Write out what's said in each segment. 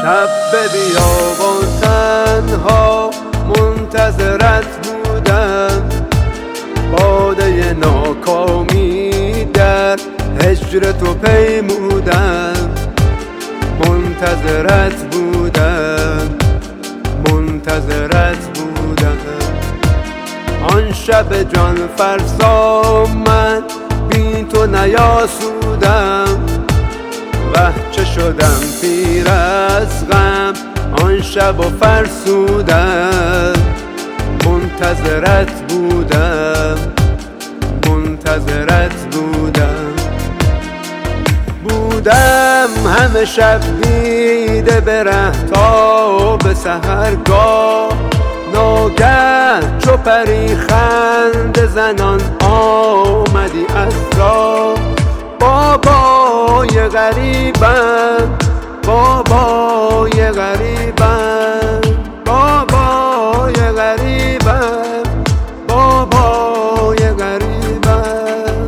شب به بیابان تنها منتظرت بودم، باده ناکامی در هجر تو پیمودم. منتظرت بودم، منتظرت بودم. آن شب جان فرسا من بی تو نیاسودم، وه چه شدم پیر از غم آن شب و فرسودم. منتظرت بودم، منتظرت بودم. بودم همه شب دیده به ره تا به سحرگاه، ناگه چو پری خنده زنان آمدی از راه. بابای غریبم، بابای غریبم، بابای غریبم، بابای غریبم.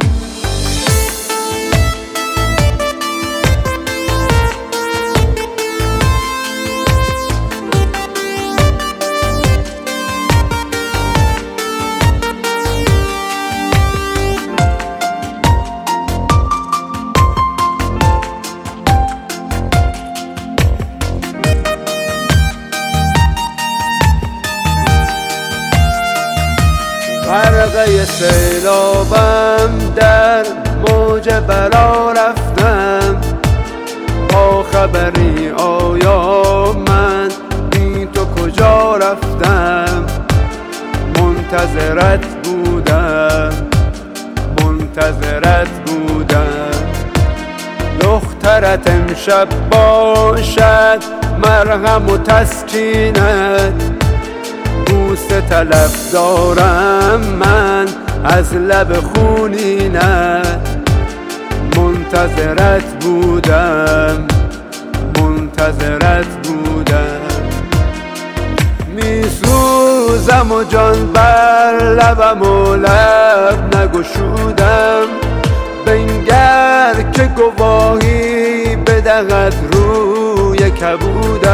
غرقه سیلابم در موج بلا رفتم، با خبری آیا من بی تو کجا رفتم. منتظرت بودم، منتظرت بودم. دخترت امشب باشد مرهم و تسکینت، بوسه طلب دارم من از لب خونینت. منتظرت بودم، منتظرت بودم. میسوزم و جان بر لبم و لب نگشودم، بنگر که گواهی بدهد روی کبودم.